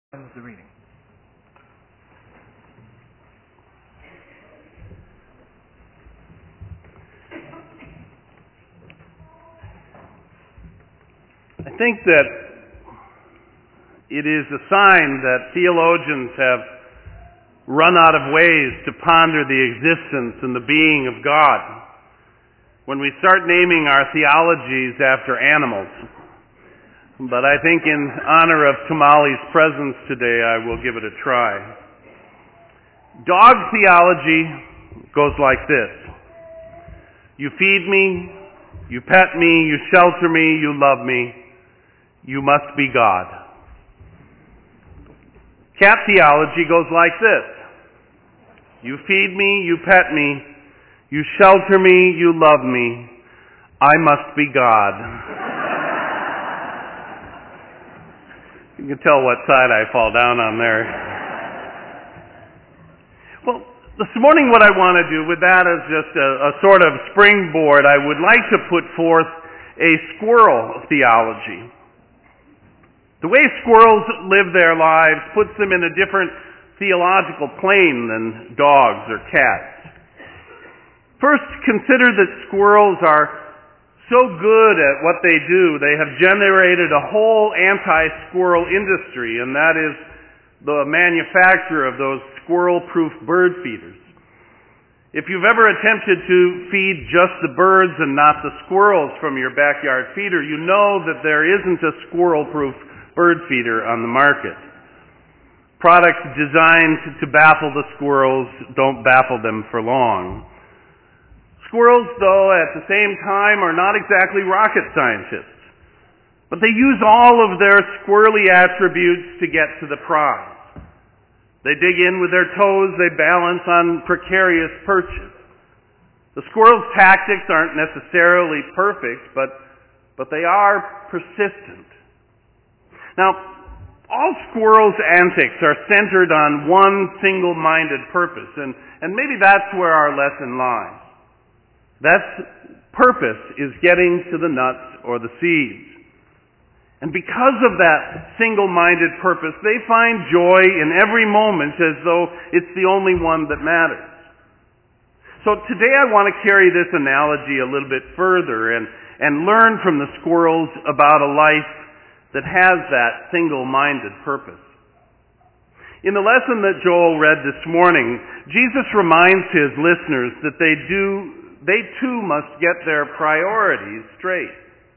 Ends the reading. I think that it is a sign that theologians have run out of ways to ponder the existence and the being of God when we start naming our theologies after animals. But I think in honor of Kamali's presence today, I will give it a try. Dog theology goes like this. You feed me, you pet me, you shelter me, you love me. You must be God. Cat theology goes like this. You feed me, you pet me, you shelter me, you love me. I must be God. You can tell what side I fall down on there. Well, this morning what I want to do with that as just a sort of springboard, I would like to put forth a squirrel theology. The way squirrels live their lives puts them in a different theological plane than dogs or cats. First, consider that squirrels are so good at what they do, they have generated a whole anti-squirrel industry, and that is the manufacture of those squirrel-proof bird feeders. If you've ever attempted to feed just the birds and not the squirrels from your backyard feeder, you know that there isn't a squirrel-proof bird feeder on the market. Products designed to baffle the squirrels don't baffle them for long. Squirrels, though, at the same time, are not exactly rocket scientists. But they use all of their squirrely attributes to get to the prize. They dig in with their toes, they balance on precarious perches. The squirrel's tactics aren't necessarily perfect, but they are persistent. Now, all squirrels' antics are centered on one single-minded purpose, and maybe that's where our lesson lies. That purpose is getting to the nuts or the seeds. And because of that single-minded purpose, they find joy in every moment as though it's the only one that matters. So today I want to carry this analogy a little bit further and learn from the squirrels about a life that has that single-minded purpose. In the lesson that Joel read this morning, Jesus reminds his listeners that they too must get their priorities straight.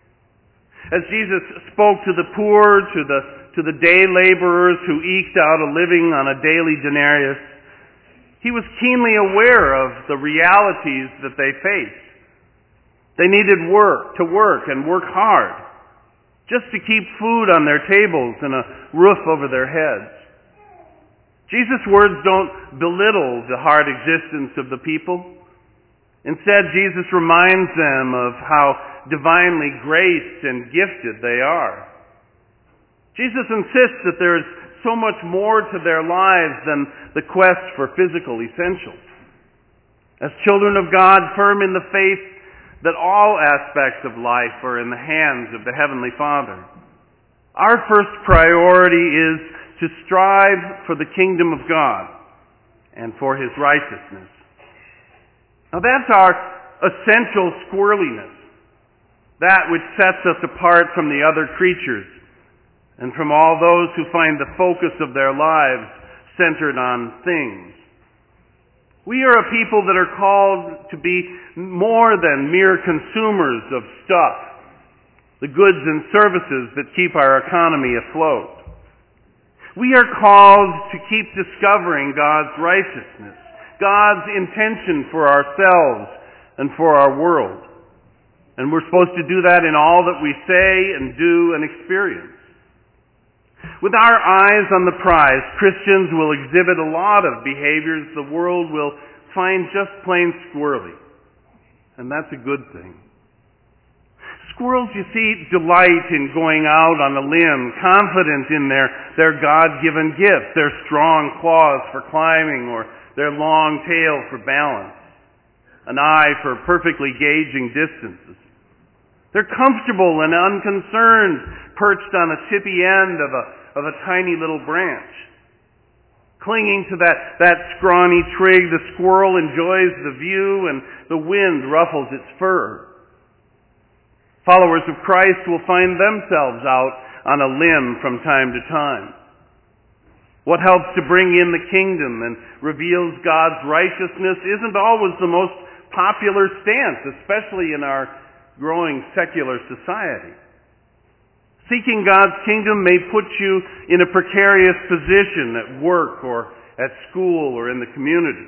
As Jesus spoke to the poor, to the day laborers who eked out a living on a daily denarius, he was keenly aware of the realities that they faced. They needed to work and work hard, just to keep food on their tables and a roof over their heads. Jesus' words don't belittle the hard existence of the people. Instead, Jesus reminds them of how divinely graced and gifted they are. Jesus insists that there is so much more to their lives than the quest for physical essentials. As children of God, firm in the faith that all aspects of life are in the hands of the Heavenly Father. Our first priority is to strive for the kingdom of God and for His righteousness. Now that's our essential squirreliness, that which sets us apart from the other creatures and from all those who find the focus of their lives centered on things. We are a people that are called to be more than mere consumers of stuff, the goods and services that keep our economy afloat. We are called to keep discovering God's righteousness, God's intention for ourselves and for our world. And we're supposed to do that in all that we say and do and experience. With our eyes on the prize, Christians will exhibit a lot of behaviors the world will find just plain squirrely. And that's a good thing. Squirrels, you see, delight in going out on a limb, confident in their God-given gifts, their strong claws for climbing or their long tail for balance, an eye for perfectly gauging distances. They're comfortable and unconcerned, perched on a tippy end of of a tiny little branch. Clinging to that scrawny twig, the squirrel enjoys the view and the wind ruffles its fur. Followers of Christ will find themselves out on a limb from time to time. What helps to bring in the kingdom and reveals God's righteousness isn't always the most popular stance, especially in our growing secular society. Seeking God's kingdom may put you in a precarious position at work or at school or in the community.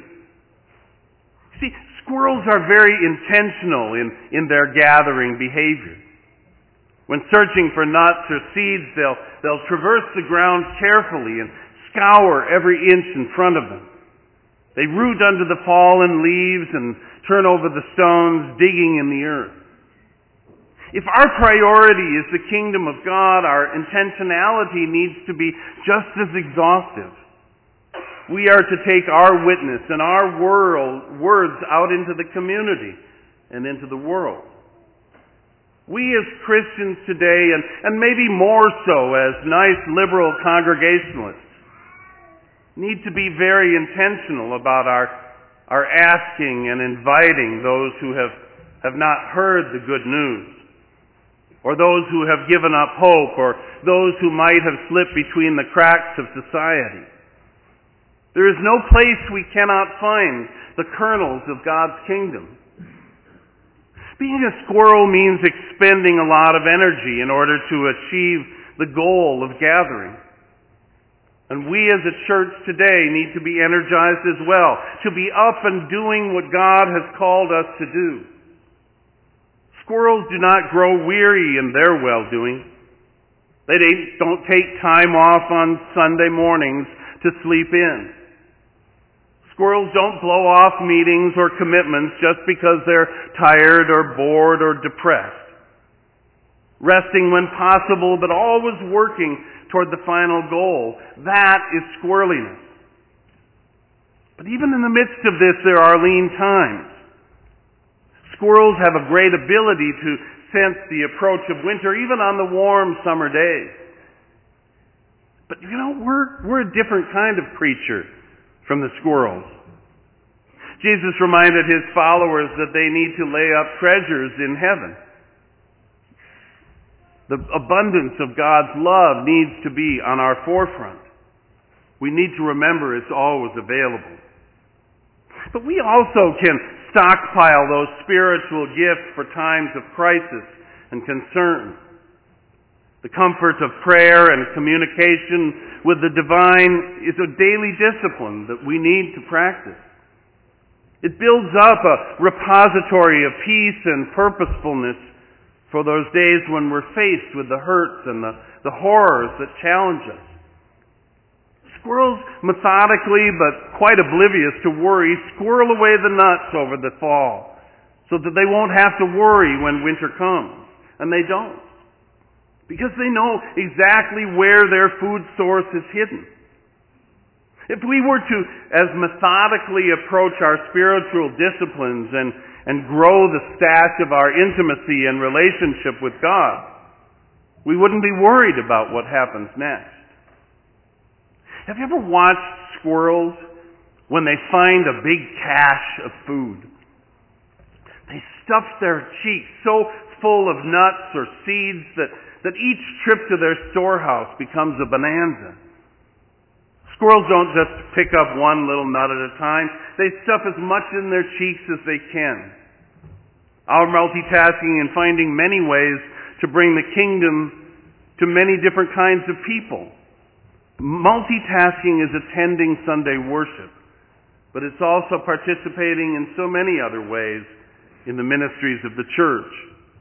See, squirrels are very intentional in their gathering behavior. When searching for nuts or seeds, they'll traverse the ground carefully and scour every inch in front of them. They root under the fallen leaves and turn over the stones, digging in the earth. If our priority is the kingdom of God, our intentionality needs to be just as exhaustive. We are to take our witness and our words out into the community and into the world. We as Christians today, and maybe more so as nice liberal congregationalists, need to be very intentional about our asking and inviting those who have not heard the good news, or those who have given up hope, or those who might have slipped between the cracks of society. There is no place we cannot find the kernels of God's kingdom. Being a squirrel means expending a lot of energy in order to achieve the goal of gathering. And we as a church today need to be energized as well, to be up and doing what God has called us to do. Squirrels do not grow weary in their well-doing. They don't take time off on Sunday mornings to sleep in. Squirrels don't blow off meetings or commitments just because they're tired or bored or depressed. Resting when possible, but always working toward the final goal. That is squirreliness. But even in the midst of this, there are lean times. Squirrels have a great ability to sense the approach of winter, even on the warm summer days. But we're a different kind of creature from the squirrels. Jesus reminded his followers that they need to lay up treasures in heaven. The abundance of God's love needs to be on our forefront. We need to remember it's always available. But we also can stockpile those spiritual gifts for times of crisis and concern. The comfort of prayer and communication with the divine is a daily discipline that we need to practice. It builds up a repository of peace and purposefulness for those days when we're faced with the hurts and the horrors that challenge us. Squirrels methodically, but quite oblivious to worry, squirrel away the nuts over the fall so that they won't have to worry when winter comes. And they don't. Because they know exactly where their food source is hidden. If we were to as methodically approach our spiritual disciplines and grow the stash of our intimacy and relationship with God, we wouldn't be worried about what happens next. Have you ever watched squirrels when they find a big cache of food? They stuff their cheeks so full of nuts or seeds that each trip to their storehouse becomes a bonanza. Squirrels don't just pick up one little nut at a time. They stuff as much in their cheeks as they can. Our multitasking and finding many ways to bring the kingdom to many different kinds of people. Multitasking is attending Sunday worship, but it's also participating in so many other ways in the ministries of the church.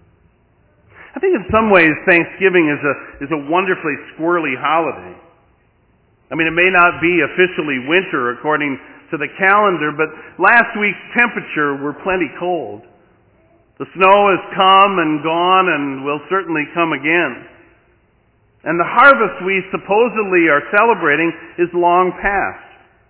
I think in some ways Thanksgiving is a wonderfully squirrely holiday. I mean, it may not be officially winter according to the calendar, but last week's temperature were plenty cold. The snow has come and gone and will certainly come again. And the harvest we supposedly are celebrating is long past.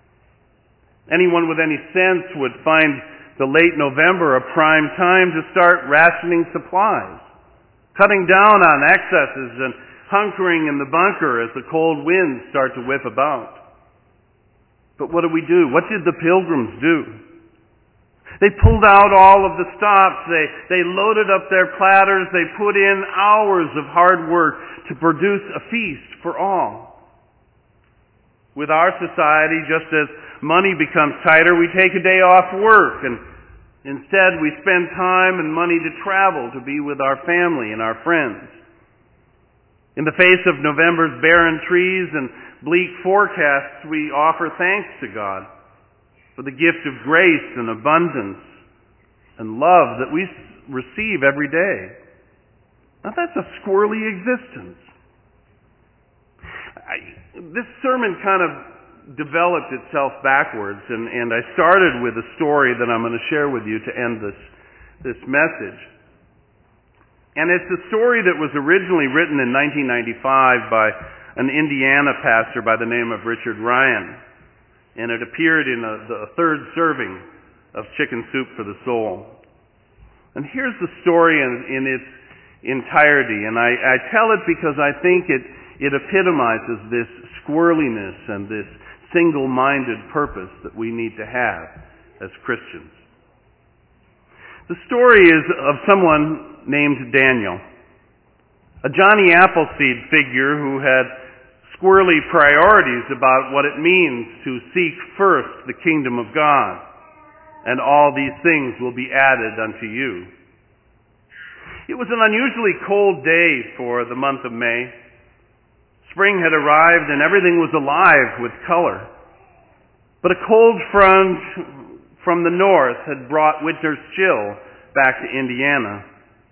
Anyone with any sense would find the late November a prime time to start rationing supplies, cutting down on excesses, and hunkering in the bunker as the cold winds start to whip about. But what do we do? What did the pilgrims do? They pulled out all of the stops. They loaded up their platters. They put in hours of hard work to produce a feast for all. With our society, just as money becomes tighter, we take a day off work, and instead we spend time and money to travel to be with our family and our friends. In the face of November's barren trees and bleak forecasts, we offer thanks to God for the gift of grace and abundance and love that we receive every day. Now that's a squirrely existence. This sermon kind of developed itself backwards, and I started with a story that I'm going to share with you to end this message. And it's a story that was originally written in 1995 by an Indiana pastor by the name of Richard Ryan. And it appeared in the third serving of Chicken Soup for the Soul. And here's the story in its entirety. And I tell it because I think it epitomizes this squirreliness and this single-minded purpose that we need to have as Christians. The story is of someone named Daniel, a Johnny Appleseed figure who had squirrely priorities about what it means to seek first the kingdom of God, and all these things will be added unto you. It was an unusually cold day for the month of May. Spring had arrived and everything was alive with color. But a cold front from the north had brought winter's chill back to Indiana.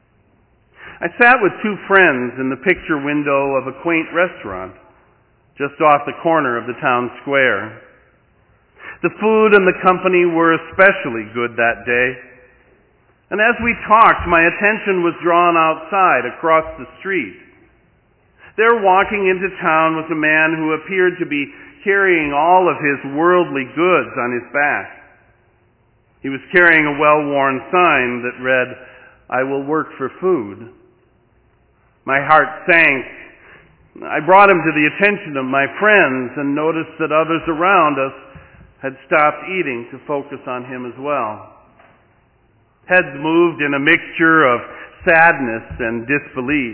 I sat with two friends in the picture window of a quaint restaurant just off the corner of the town square. The food and the company were especially good that day. And as we talked, my attention was drawn outside across the street. There walking into town was a man who appeared to be carrying all of his worldly goods on his back. He was carrying a well-worn sign that read, "I will work for food." My heart sank. I brought him to the attention of my friends and noticed that others around us had stopped eating to focus on him as well. Heads moved in a mixture of sadness and disbelief.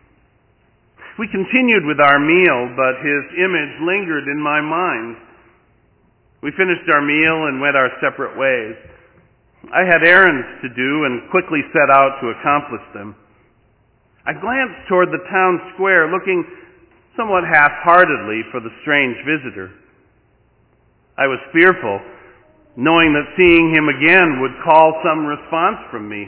We continued with our meal, but his image lingered in my mind. We finished our meal and went our separate ways. I had errands to do and quickly set out to accomplish them. I glanced toward the town square, looking somewhat half-heartedly for the strange visitor. I was fearful, knowing that seeing him again would call some response from me.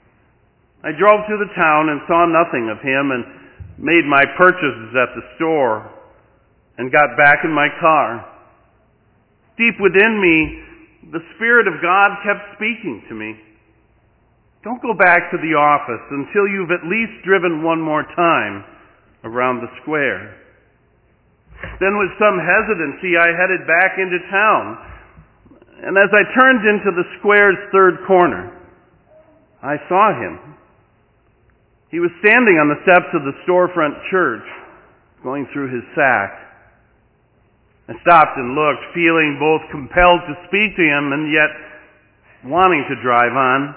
I drove through the town and saw nothing of him and made my purchases at the store and got back in my car. Deep within me, the Spirit of God kept speaking to me. Don't go back to the office until you've at least driven one more time around the square. Then with some hesitancy, I headed back into town. And as I turned into the square's third corner, I saw him. He was standing on the steps of the storefront church, going through his sack. I stopped and looked, feeling both compelled to speak to him and yet wanting to drive on.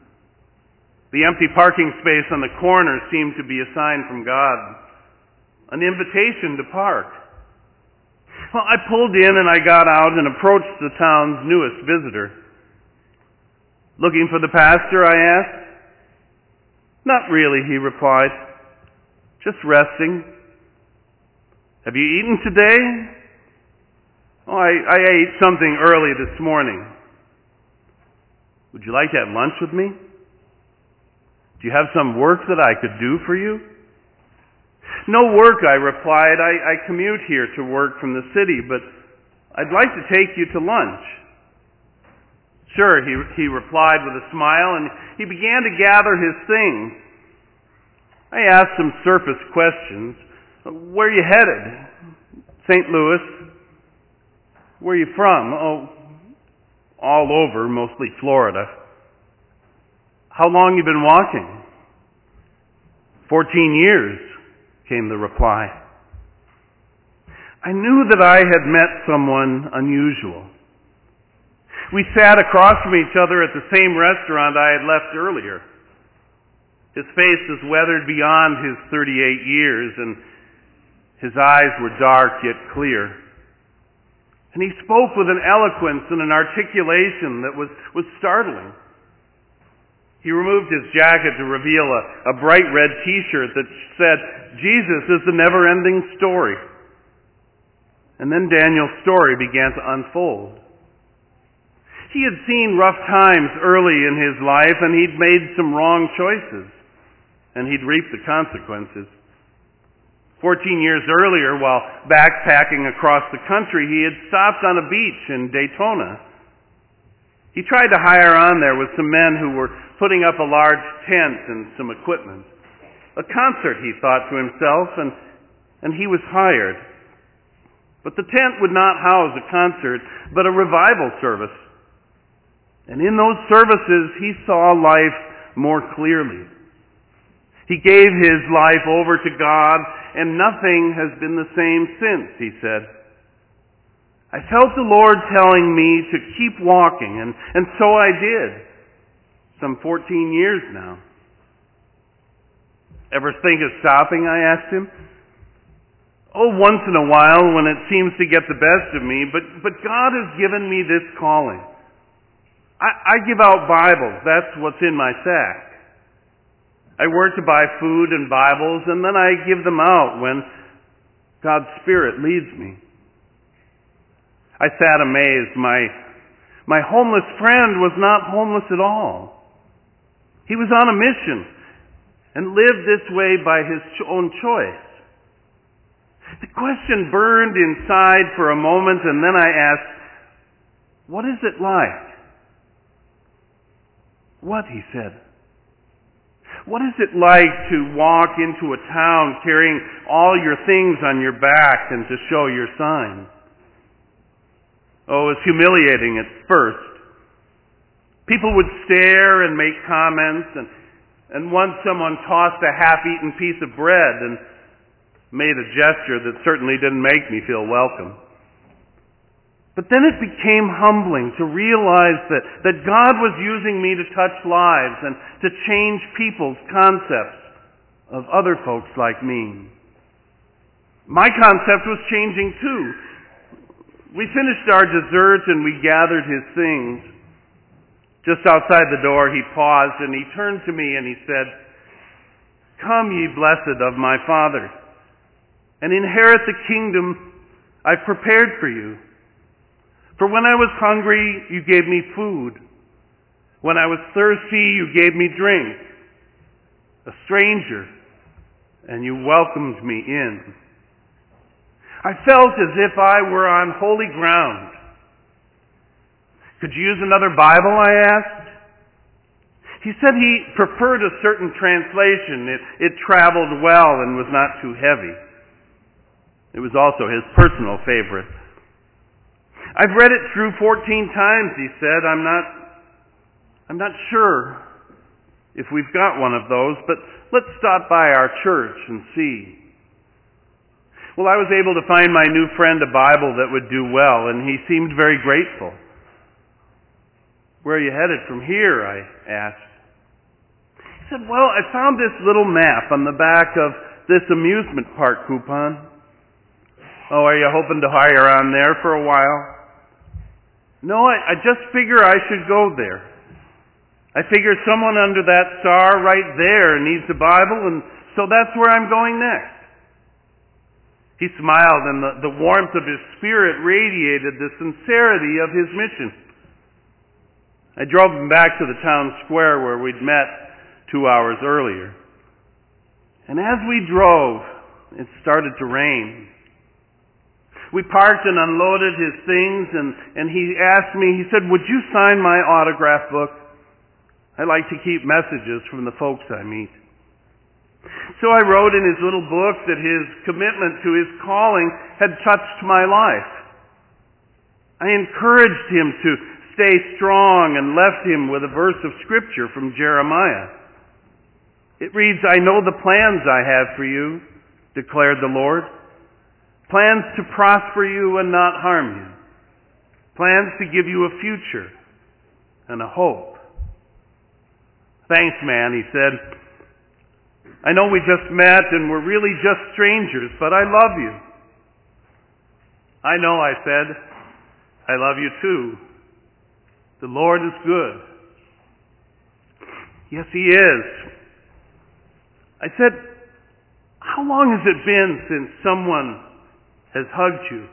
The empty parking space on the corner seemed to be a sign from God, an invitation to park. Well, I pulled in and I got out and approached the town's newest visitor. "Looking for the pastor?" I asked. "Not really," he replied. "Just resting." "Have you eaten today?" "Oh, I ate something early this morning." "Would you like to have lunch with me? Do you have some work that I could do for you?" "No work," I replied. I commute here to work from the city, but I'd like to take you to lunch." "Sure," he replied with a smile, and he began to gather his things. I asked some surface questions. "Where are you headed?" "St. Louis." "Where are you from?" "Oh, all over, mostly Florida." "How long you been walking?" 14 years. came the reply. I knew that I had met someone unusual. We sat across from each other at the same restaurant I had left earlier. His face was weathered beyond his 38 years, and his eyes were dark yet clear. And he spoke with an eloquence and an articulation that was startling. He removed his jacket to reveal a bright red t-shirt that said, "Jesus is the never-ending story." And then Daniel's story began to unfold. He had seen rough times early in his life, and he'd made some wrong choices, and he'd reaped the consequences. 14 years earlier, while backpacking across the country, he had stopped on a beach in Daytona. He tried to hire on there with some men who were putting up a large tent and some equipment. A concert, he thought to himself, and he was hired. But the tent would not house a concert, but a revival service. And in those services, he saw life more clearly. He gave his life over to God, and nothing has been the same since, he said. I felt the Lord telling me to keep walking, and so I did. Some 14 years now. Ever think of stopping, I asked him. Oh, once in a while when it seems to get the best of me, but God has given me this calling. I give out Bibles. That's what's in my sack. I work to buy food and Bibles, and then I give them out when God's Spirit leads me. I sat amazed. My homeless friend was not homeless at all. He was on a mission and lived this way by his own choice. The question burned inside for a moment, and then I asked, "What is it like?" "What?" he said. "What is it like to walk into a town carrying all your things on your back and to show your sign?" Oh, it was humiliating at first. People would stare and make comments, and once someone tossed a half-eaten piece of bread and made a gesture that certainly didn't make me feel welcome. But then it became humbling to realize that God was using me to touch lives and to change people's concepts of other folks like me. My concept was changing too. We finished our dessert and we gathered his things. Just outside the door he paused and he turned to me and he said, "Come, ye blessed of my Father, and inherit the kingdom I've prepared for you. For when I was hungry, you gave me food. When I was thirsty, you gave me drink. A stranger, and you welcomed me in." I felt as if I were on holy ground. "Could you use another Bible?" I asked. He said he preferred a certain translation. It traveled well and was not too heavy. It was also his personal favorite. "I've read it through 14 times, he said. I'm not sure if we've got one of those, but let's stop by our church and see." Well, I was able to find my new friend a Bible that would do well, and he seemed very grateful. "Where are you headed from here?" I asked. He said, "Well, I found this little map on the back of this amusement park coupon." "Oh, are you hoping to hire on there for a while?" "No, I just figure I should go there. I figure someone under that star right there needs a Bible, and so that's where I'm going next." He smiled, and the warmth of his spirit radiated the sincerity of his mission. I drove him back to the town square where we'd met 2 hours earlier. And as we drove, it started to rain. We parked and unloaded his things, and he asked me, he said, "Would you sign my autograph book? I like to keep messages from the folks I meet." So I wrote in his little book that his commitment to his calling had touched my life. I encouraged him to stay strong and left him with a verse of Scripture from Jeremiah. It reads, "I know the plans I have for you, declared the Lord. Plans to prosper you and not harm you. Plans to give you a future and a hope. Thanks, man, he said. I know we just met and we're really just strangers, but I love you. I know, I said. I love you too. The Lord is good. Yes, He is. I said, how long has it been since someone has hugged you?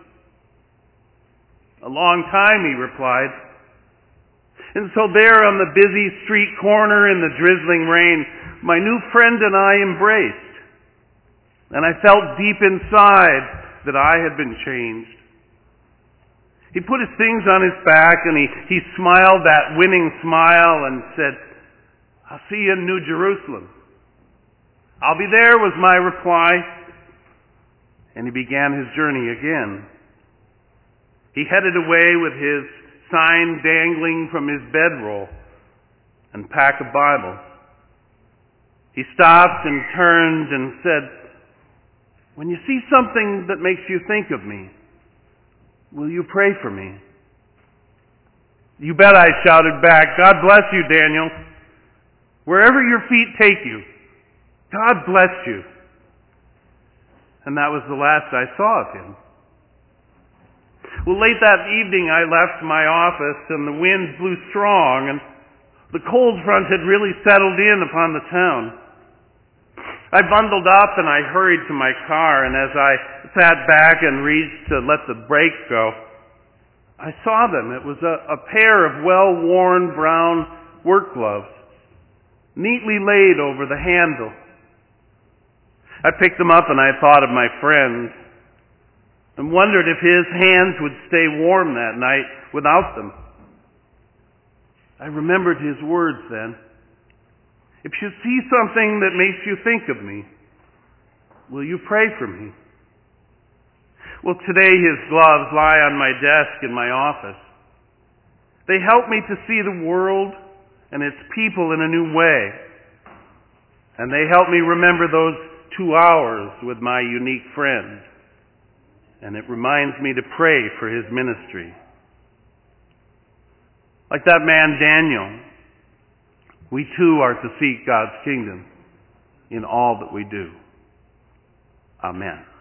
A long time, he replied. And so there on the busy street corner in the drizzling rain, my new friend and I embraced. And I felt deep inside that I had been changed. He put his things on his back and he smiled that winning smile and said, I'll see you in New Jerusalem. I'll be there, was my reply. And he began his journey again. He headed away with his sign dangling from his bedroll and pack a Bible. He stopped and turned and said, when you see something that makes you think of me, will you pray for me? You bet, I shouted back. God bless you, Daniel. Wherever your feet take you, God bless you. And that was the last I saw of him. Well, late that evening I left my office and the wind blew strong and the cold front had really settled in upon the town. I bundled up and I hurried to my car, and as I sat back and reached to let the brakes go, I saw them. It was a pair of well-worn brown work gloves, neatly laid over the handle. I picked them up and I thought of my friend and wondered if his hands would stay warm that night without them. I remembered his words then. If you see something that makes you think of me, will you pray for me? Well, today his gloves lie on my desk in my office. They help me to see the world and its people in a new way. And they help me remember those 2 hours with my unique friend. And it reminds me to pray for his ministry. Like that man Daniel, we too are to seek God's kingdom in all that we do. Amen.